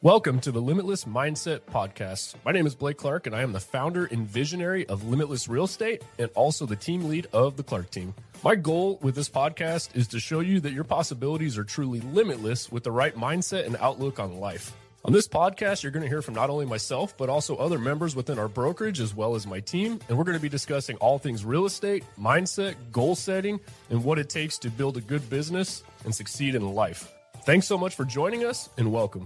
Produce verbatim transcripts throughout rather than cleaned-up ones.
Welcome to the Limitless Mindset Podcast. My name is Blake Clark, and I am the founder and visionary of Limitless Real Estate and also the team lead of the Clark team. My goal with this podcast is to show you that your possibilities are truly limitless with the right mindset and outlook on life. On this podcast, you're going to hear from not only myself, but also other members within our brokerage, as well as my team. And we're going to be discussing all things real estate, mindset, goal setting, and what it takes to build a good business and succeed in life. Thanks so much for joining us, and welcome.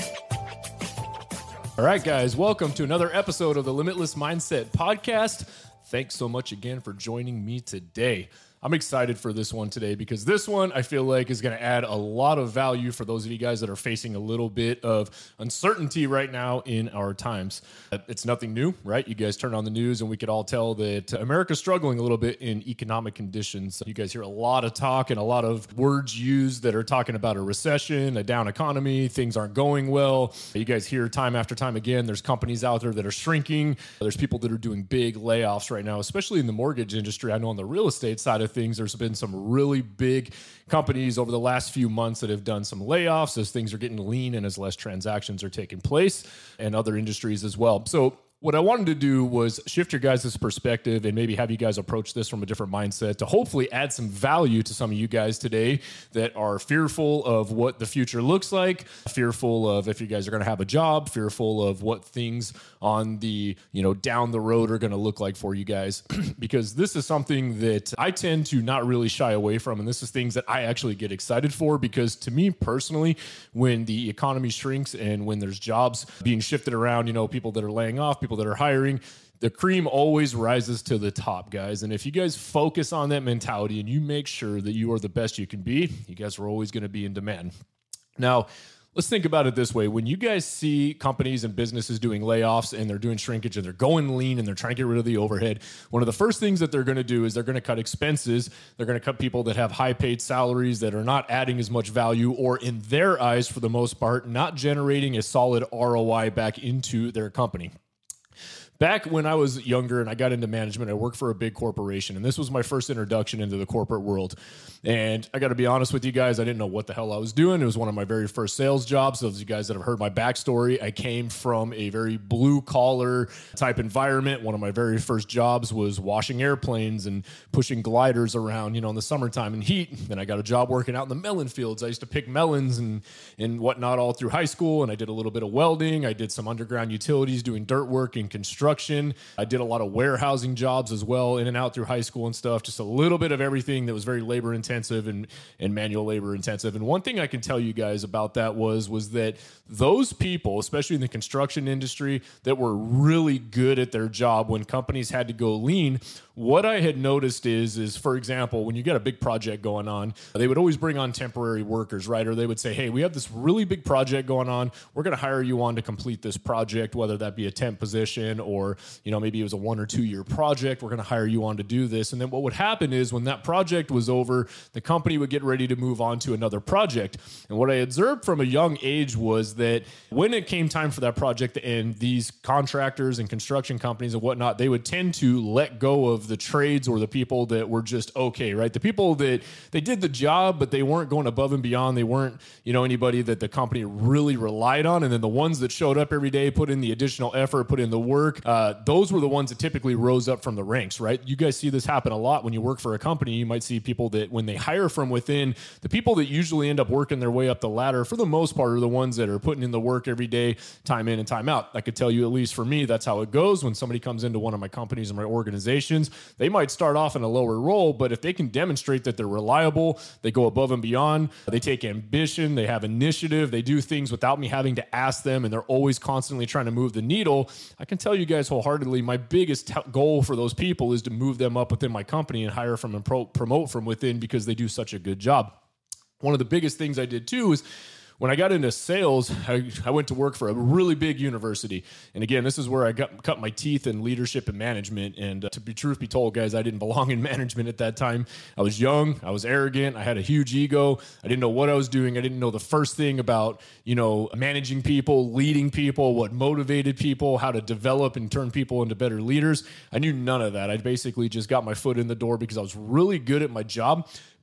All right, guys, welcome to another episode of the Limitless Mindset Podcast. Thanks so much again for joining me today. I'm excited for this one today because this one I feel like is going to add a lot of value for those of you guys that are facing a little bit of uncertainty right now in our times. It's nothing new, right? You guys turn on the news and we could all tell that America's struggling a little bit in economic conditions. You guys hear a lot of talk and a lot of words used that are talking about a recession, a down economy, things aren't going well. You guys hear time after time again, there's companies out there that are shrinking. There's people that are doing big layoffs right now, especially in the mortgage industry. I know on the real estate side of things, there's been some really big companies over the last few months that have done some layoffs as things are getting lean and as less transactions are taking place, and other industries as well. So what I wanted to do was shift your guys' perspective and maybe have you guys approach this from a different mindset to hopefully add some value to some of you guys today that are fearful of what the future looks like, fearful of if you guys are going to have a job, fearful of what things on the, you know, down the road are going to look like for you guys. Because this is something that I tend to not really shy away from. And this is things that I actually get excited for, because to me personally, when the economy shrinks and when there's jobs being shifted around, you know, people that are laying off, people that are hiring, the cream always rises to the top, guys. And if you guys focus on that mentality and you make sure that you are the best you can be, you guys are always going to be in demand. Now, let's think about it this way. When you guys see companies and businesses doing layoffs and they're doing shrinkage and they're going lean and they're trying to get rid of the overhead, one of the first things that they're going to do is they're going to cut expenses. They're going to cut people that have high paid salaries that are not adding as much value, or in their eyes, for the most part, not generating a solid R O I back into their company. Back when I was younger and I got into management, I worked for a big corporation, and this was my first introduction into the corporate world. And I got to be honest with you guys, I didn't know what the hell I was doing. It was one of my very first sales jobs. Those of you guys that have heard my backstory, I came from a very blue collar type environment. One of my very first jobs was washing airplanes and pushing gliders around, you know, in the summertime and heat. Then I got a job working out in the melon fields. I used to pick melons and, and whatnot all through high school. And I did a little bit of welding. I did some underground utilities, doing dirt work and construction. I did a lot of warehousing jobs as well, in and out through high school and stuff, just a little bit of everything that was very labor intensive and, and manual labor intensive. And one thing I can tell you guys about that was, was that those people, especially in the construction industry, that were really good at their job when companies had to go lean, what I had noticed is, is for example, when you get a big project going on, they would always bring on temporary workers, right? Or they would say, hey, we have this really big project going on. We're going to hire you on to complete this project, whether that be a temp position or, you know, maybe it was a one or two year project. We're going to hire you on to do this. And then what would happen is when that project was over, the company would get ready to move on to another project. And what I observed from a young age was that when it came time for that project to end, these contractors and construction companies and whatnot, they would tend to let go of the trades or the people that were just okay, right? The people that they did the job, but they weren't going above and beyond. They weren't, you know, anybody that the company really relied on. And then the ones that showed up every day, put in the additional effort, put in the work, uh, those were the ones that typically rose up from the ranks, right? You guys see this happen a lot when you work for a company. You might see people that when they hire from within, the people that usually end up working their way up the ladder, for the most part, are the ones that are putting in the work every day, time in and time out. I could tell you, at least for me, that's how it goes. When somebody comes into one of my companies and my organizations, they might start off in a lower role, but if they can demonstrate that they're reliable, they go above and beyond, they take ambition, they have initiative, they do things without me having to ask them, and they're always constantly trying to move the needle, I can tell you guys wholeheartedly, my biggest t- goal for those people is to move them up within my company and hire from and pro- promote from within, because they do such a good job. One of the biggest things I did too is when I got into sales, I, I went to work for a really big university. And again, this is where I got cut my teeth in leadership and management. And uh, to be truth be told, guys, I didn't belong in management at that time. I was young. I was arrogant. I had a huge ego. I didn't know what I was doing. I didn't know the first thing about, you know, managing people, leading people, what motivated people, how to develop and turn people into better leaders. I knew none of that. I basically just got my foot in the door because I was really good at my job. But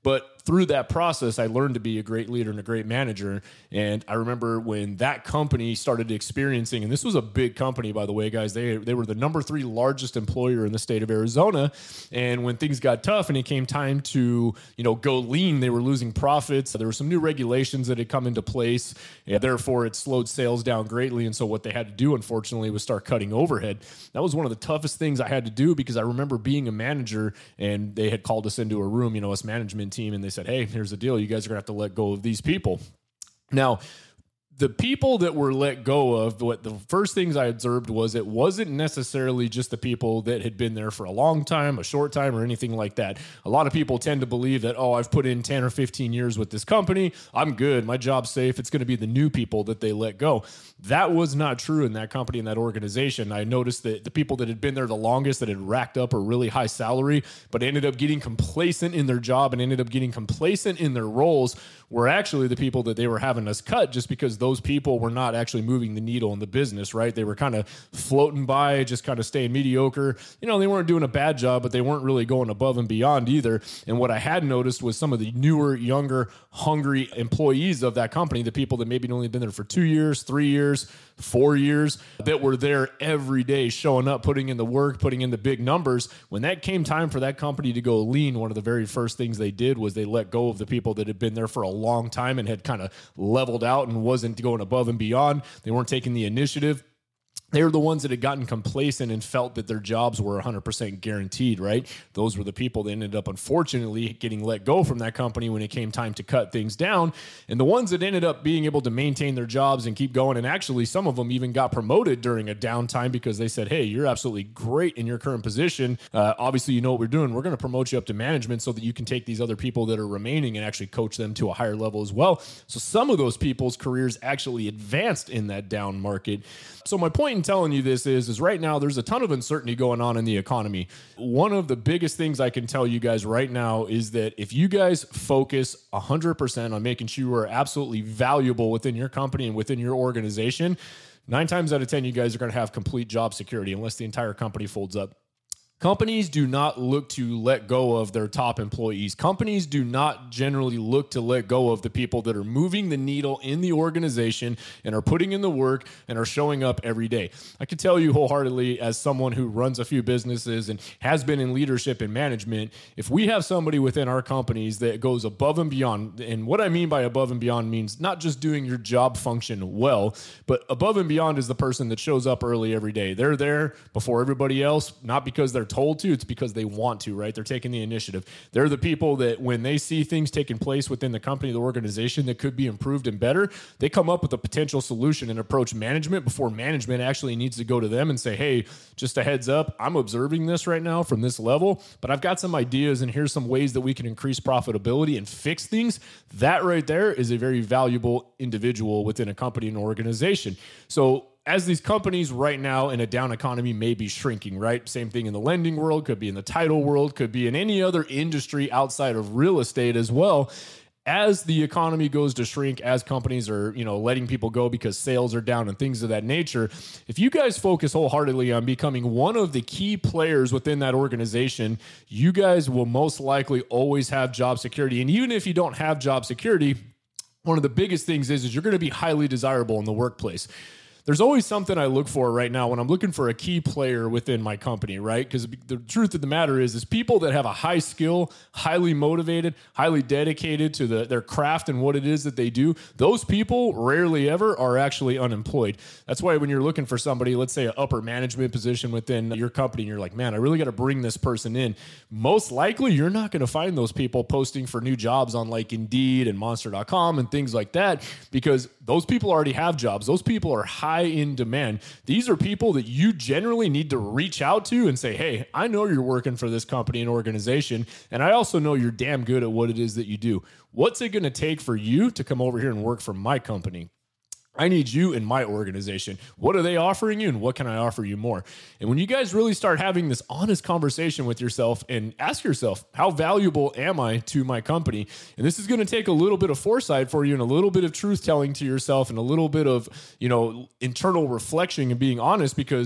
through that process, I learned to be a great leader and a great manager. And I remember when that company started experiencing, and this was a big company, by the way, guys, they, they were the number three largest employer in the state of Arizona. And when things got tough and it came time to, you know, go lean, they were losing profits. There were some new regulations that had come into place, and therefore it slowed sales down greatly. And so what they had to do, unfortunately, was start cutting overhead. That was one of the toughest things I had to do, because I remember being a manager and they had called us into a room, you know, us management team, and they said, hey, here's the deal. You guys are gonna have to let go of these people. Now, the people that were let go of, what the first things I observed was it wasn't necessarily just the people that had been there for a long time, a short time, or anything like that. A lot of people tend to believe that, oh, I've put in ten or fifteen years with this company, I'm good, my job's safe. It's going to be the new people that they let go. That was not true in that company, in that organization. I noticed that the people that had been there the longest, that had racked up a really high salary, but ended up getting complacent in their job and ended up getting complacent in their roles, were actually the people that they were having us cut, just because those people were not actually moving the needle in the business, right? They were kind of floating by, just kind of staying mediocre. You know, they weren't doing a bad job, but they weren't really going above and beyond either. And what I had noticed was some of the newer, younger, hungry employees of that company, the people that maybe only been there for two years, three years, four years, that were there every day, showing up, putting in the work, putting in the big numbers. When that came time for that company to go lean, one of the very first things they did was they let go of the people that had been there for a long time and had kind of leveled out and wasn't going above and beyond. They weren't taking the initiative. They were the ones that had gotten complacent and felt that their jobs were one hundred percent guaranteed, right? Those were the people that ended up, unfortunately, getting let go from that company when it came time to cut things down. And the ones that ended up being able to maintain their jobs and keep going, and actually some of them even got promoted during a downtime because they said, hey, you're absolutely great in your current position. Uh, obviously, you know what we're doing. We're going to promote you up to management so that you can take these other people that are remaining and actually coach them to a higher level as well. So some of those people's careers actually advanced in that down market. So my point in telling you this is, is right now there's a ton of uncertainty going on in the economy. One of the biggest things I can tell you guys right now is that if you guys focus one hundred percent on making sure you are absolutely valuable within your company and within your organization, nine times out of ten, you guys are going to have complete job security unless the entire company folds up. Companies do not look to let go of their top employees. Companies do not generally look to let go of the people that are moving the needle in the organization and are putting in the work and are showing up every day. I can tell you wholeheartedly, as someone who runs a few businesses and has been in leadership and management, if we have somebody within our companies that goes above and beyond, and what I mean by above and beyond means not just doing your job function well, but above and beyond is the person that shows up early every day. They're there before everybody else, not because they're told to, it's because they want to, right? They're taking the initiative. They're the people that when they see things taking place within the company, the organization that could be improved and better, they come up with a potential solution and approach management before management actually needs to go to them and say, hey, just a heads up, I'm observing this right now from this level, but I've got some ideas and here's some ways that we can increase profitability and fix things. That right there is a very valuable individual within a company and organization. So as these companies right now in a down economy may be shrinking, right? Same thing in the lending world, could be in the title world, could be in any other industry outside of real estate as well. As the economy goes to shrink, as companies are, you know, letting people go because sales are down and things of that nature, if you guys focus wholeheartedly on becoming one of the key players within that organization, you guys will most likely always have job security. And even if you don't have job security, one of the biggest things is, is you're going to be highly desirable in the workplace. There's always something I look for right now when I'm looking for a key player within my company, right? Because the truth of the matter is, is people that have a high skill, highly motivated, highly dedicated to the, their craft and what it is that they do, those people rarely ever are actually unemployed. That's why when you're looking for somebody, let's say an upper management position within your company, and you're like, man, I really got to bring this person in. Most likely, you're not going to find those people posting for new jobs on like Indeed and Monster dot com and things like that, because those people already have jobs. Those people are high in demand. These are people that you generally need to reach out to and say, hey, I know you're working for this company and organization, and I also know you're damn good at what it is that you do. What's it going to take for you to come over here and work for my company? I need you in my organization. What are they offering you, and what can I offer you more? And when you guys really start having this honest conversation with yourself and ask yourself, how valuable am I to my company? And this is going to take a little bit of foresight for you and a little bit of truth telling to yourself and a little bit of, you know, internal reflection and being honest, because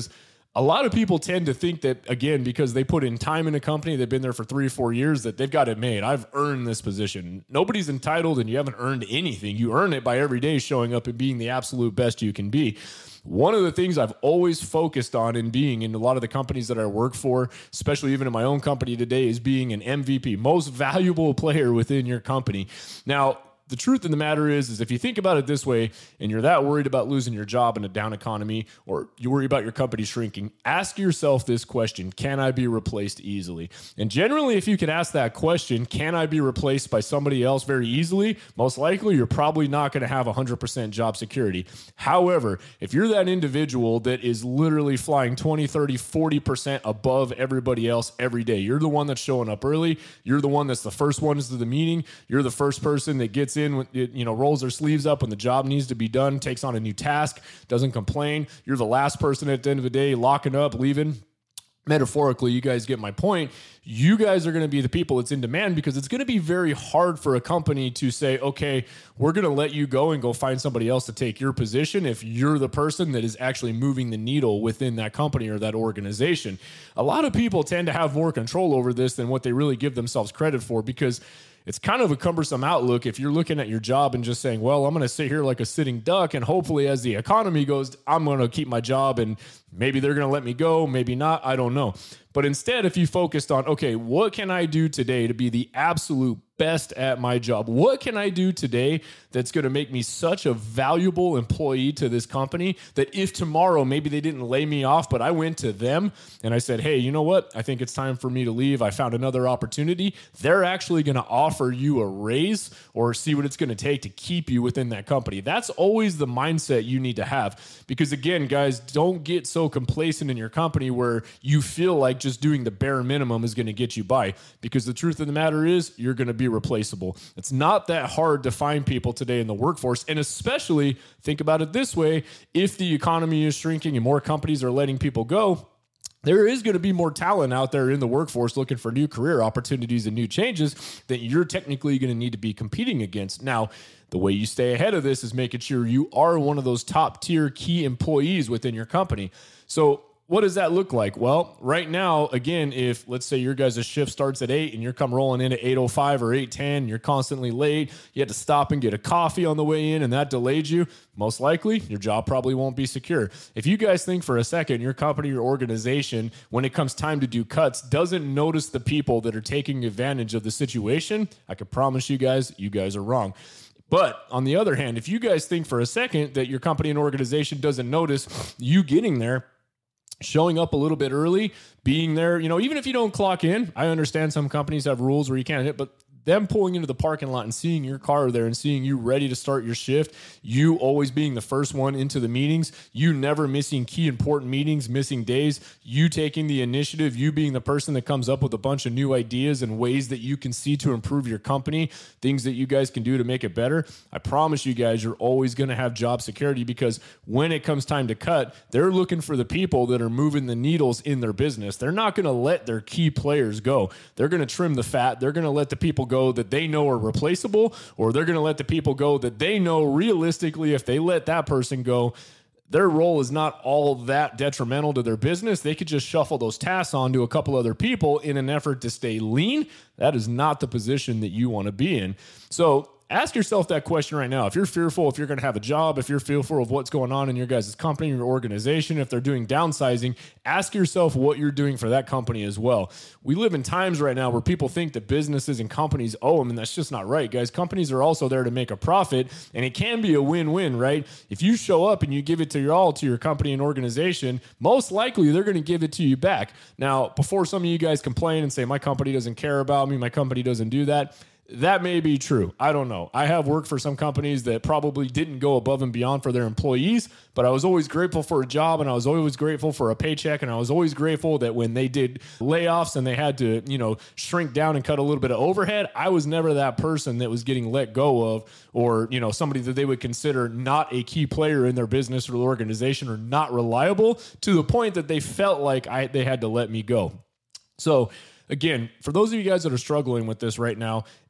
A lot of people tend to think that, again, because they put in time in a company, they've been there for three or four years, that they've got it made. I've earned this position. Nobody's entitled, and you haven't earned anything. You earn it by every day showing up and being the absolute best you can be. One of the things I've always focused on in being in a lot of the companies that I work for, especially even in my own company today, is being an M V P, most valuable player within your company. Now, the truth of the matter is, is if you think about it this way, and you're that worried about losing your job in a down economy, or you worry about your company shrinking, ask yourself this question: can I be replaced easily? And generally, if you can ask that question, can I be replaced by somebody else very easily? Most likely, you're probably not going to have one hundred percent job security. However, if you're that individual that is literally flying twenty, thirty, forty percent above everybody else every day, you're the one that's showing up early, you're the one that's the first one to the meeting, you're the first person that gets in, when it, you know, rolls their sleeves up when the job needs to be done, takes on a new task, doesn't complain. You're the last person at the end of the day, locking up, leaving. Metaphorically, you guys get my point. You guys are going to be the people that's in demand, because it's going to be very hard for a company to say, okay, we're going to let you go and go find somebody else to take your position if you're the person that is actually moving the needle within that company or that organization. A lot of people tend to have more control over this than what they really give themselves credit for, because it's kind of a cumbersome outlook if you're looking at your job and just saying, well, I'm going to sit here like a sitting duck, and hopefully as the economy goes, I'm going to keep my job, and maybe they're going to let me go, maybe not, I don't know. But instead, if you focused on, okay, what can I do today to be the absolute best at my job? What can I do today that's going to make me such a valuable employee to this company that if tomorrow maybe they didn't lay me off, but I went to them and I said, hey, you know what? I think it's time for me to leave. I found another opportunity. They're actually going to offer you a raise or see what it's going to take to keep you within that company. That's always the mindset you need to have, because again, guys, don't get so complacent in your company where you feel like just doing the bare minimum is going to get you by, because the truth of the matter is you're going to be replaceable. It's not that hard to find people today in the workforce. And especially think about it this way: if the economy is shrinking and more companies are letting people go, there is going to be more talent out there in the workforce looking for new career opportunities and new changes that you're technically going to need to be competing against. Now, the way you stay ahead of this is making sure you are one of those top tier key employees within your company. So what does that look like? Well, right now, again, if let's say your guys' shift starts at eight and you're come rolling in at eight oh five or eight ten, you're constantly late, you had to stop and get a coffee on the way in and that delayed you, most likely your job probably won't be secure. If you guys think for a second your company, your organization, when it comes time to do cuts, doesn't notice the people that are taking advantage of the situation, I can promise you guys, you guys are wrong. But on the other hand, if you guys think for a second that your company and organization doesn't notice you getting there, showing up a little bit early, being there, you know, even if you don't clock in, I understand some companies have rules where you can't hit, but them pulling into the parking lot and seeing your car there and seeing you ready to start your shift, you always being the first one into the meetings, you never missing key important meetings, missing days, you taking the initiative, you being the person that comes up with a bunch of new ideas and ways that you can see to improve your company, things that you guys can do to make it better. I promise you guys, you're always going to have job security, because when it comes time to cut, they're looking for the people that are moving the needles in their business. They're not going to let their key players go. They're going to trim the fat. They're going to let the people go that they know are replaceable, or they're going to let the people go that they know realistically, if they let that person go, their role is not all that detrimental to their business. They could just shuffle those tasks on to a couple other people in an effort to stay lean. That is not the position that you want to be in. So ask yourself that question right now. If you're fearful, if you're going to have a job, if you're fearful of what's going on in your guys' company, your organization, if they're doing downsizing, ask yourself what you're doing for that company as well. We live in times right now where people think that businesses and companies owe them, and that's just not right, guys. Companies are also there to make a profit, and it can be a win-win, right? If you show up and you give it to your all to your company and organization, most likely they're going to give it to you back. Now, before some of you guys complain and say, my company doesn't care about me, my company doesn't do that, that may be true. I don't know. I have worked for some companies that probably didn't go above and beyond for their employees, but I was always grateful for a job, and I was always grateful for a paycheck, and I was always grateful that when they did layoffs and they had to, you know, shrink down and cut a little bit of overhead, I was never that person that was getting let go of, or, you know, somebody that they would consider not a key player in their business or organization, or not reliable to the point that they felt like I they had to let me go. So again, for those of you guys that are struggling with this right now,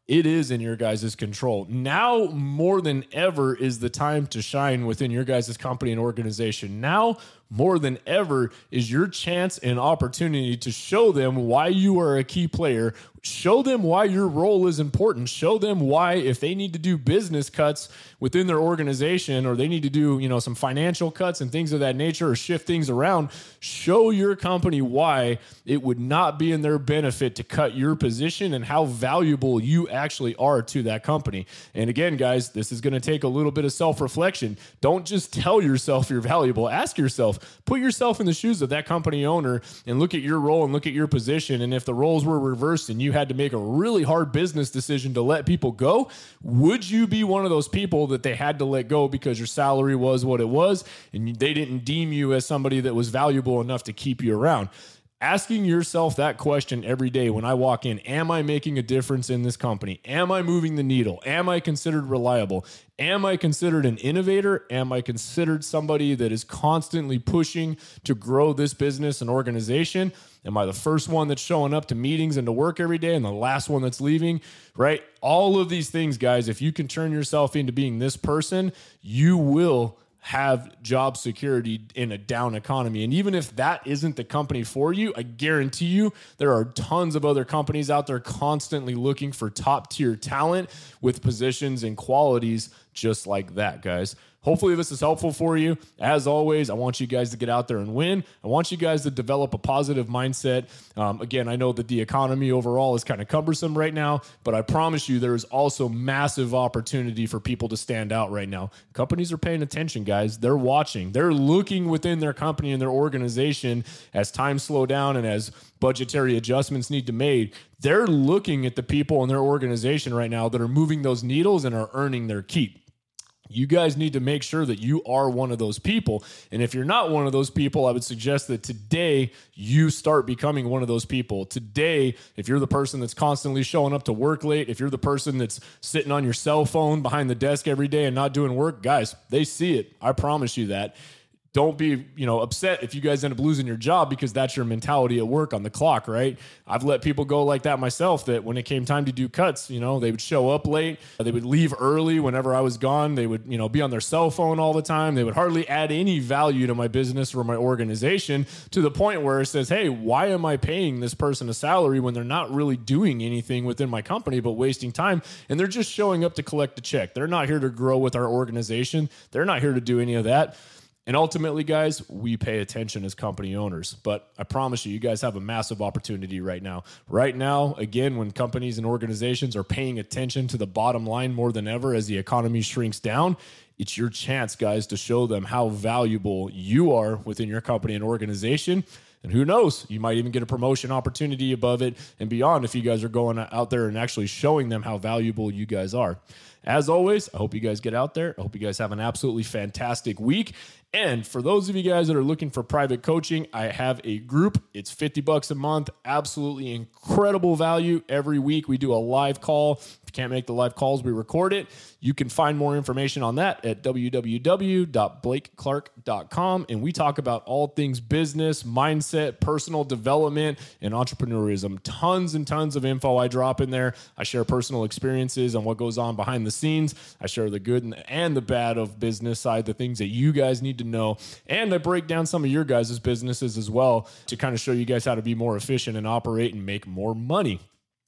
it is in your guys' control. Now more than ever is the time to shine within your guys' company and organization. Now more than ever is your chance and opportunity to show them why you are a key player. Show them why your role is important. Show them why, if they need to do business cuts within their organization, or they need to do, you know, some financial cuts and things of that nature, or shift things around, show your company why it would not be in their benefit to cut your position and how valuable you actually are to that company. And again, guys, this is going to take a little bit of self-reflection. Don't just tell yourself you're valuable. Ask yourself, put yourself in the shoes of that company owner and look at your role and look at your position. And if the roles were reversed and you had to make a really hard business decision to let people go, would you be one of those people that they had to let go because your salary was what it was and they didn't deem you as somebody that was valuable enough to keep you around? Asking yourself that question every day when I walk in: am I making a difference in this company? Am I moving the needle? Am I considered reliable? Am I considered an innovator? Am I considered somebody that is constantly pushing to grow this business and organization? Am I the first one that's showing up to meetings and to work every day and the last one that's leaving, right? All of these things, guys, if you can turn yourself into being this person, you will have job security in a down economy. And even if that isn't the company for you, I guarantee you there are tons of other companies out there constantly looking for top tier talent with positions and qualities just like that, guys. Hopefully this is helpful for you. As always, I want you guys to get out there and win. I want you guys to develop a positive mindset. Um, again, I know that the economy overall is kind of cumbersome right now, but I promise you there is also massive opportunity for people to stand out right now. Companies are paying attention, guys. They're watching. They're looking within their company and their organization as times slow down and as budgetary adjustments need to be made. They're looking at the people in their organization right now that are moving those needles and are earning their keep. You guys need to make sure that you are one of those people. And if you're not one of those people, I would suggest that today you start becoming one of those people. Today, if you're the person that's constantly showing up to work late, if you're the person that's sitting on your cell phone behind the desk every day and not doing work, guys, they see it. I promise you that. Don't be, you know, upset if you guys end up losing your job because that's your mentality at work on the clock, right? I've let people go like that myself, that when it came time to do cuts, you know, they would show up late. They would leave early whenever I was gone. They would, you know, be on their cell phone all the time. They would hardly add any value to my business or my organization, to the point where it says, hey, why am I paying this person a salary when they're not really doing anything within my company but wasting time? And they're just showing up to collect a check. They're not here to grow with our organization. They're not here to do any of that. And ultimately, guys, we pay attention as company owners. But I promise you, you guys have a massive opportunity right now. Right now, again, when companies and organizations are paying attention to the bottom line more than ever as the economy shrinks down, it's your chance, guys, to show them how valuable you are within your company and organization. And who knows, you might even get a promotion opportunity above it and beyond if you guys are going out there and actually showing them how valuable you guys are. As always, I hope you guys get out there. I hope you guys have an absolutely fantastic week. And for those of you guys that are looking for private coaching, I have a group. It's fifty bucks a month. Absolutely incredible value. Every week we do a live call. If you can't make the live calls, we record it. You can find more information on that at w w w dot blake clark dot com. And we talk about all things business, mindset, personal development, and entrepreneurism. Tons and tons of info I drop in there. I share personal experiences on what goes on behind the scenes. I share the good and the bad of business side, the things that you guys need to know. And I break down some of your guys' businesses as well to kind of show you guys how to be more efficient and operate and make more money.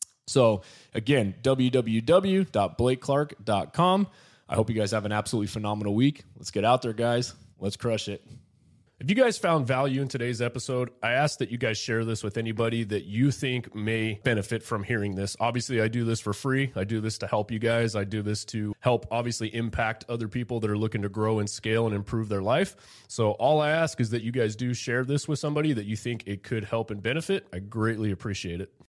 So again, w w w dot blake clark dot com. I hope you guys have an absolutely phenomenal week. Let's get out there, guys. Let's crush it. If you guys found value in today's episode, I ask that you guys share this with anybody that you think may benefit from hearing this. Obviously, I do this for free. I do this to help you guys. I do this to help obviously impact other people that are looking to grow and scale and improve their life. So all I ask is that you guys do share this with somebody that you think it could help and benefit. I greatly appreciate it.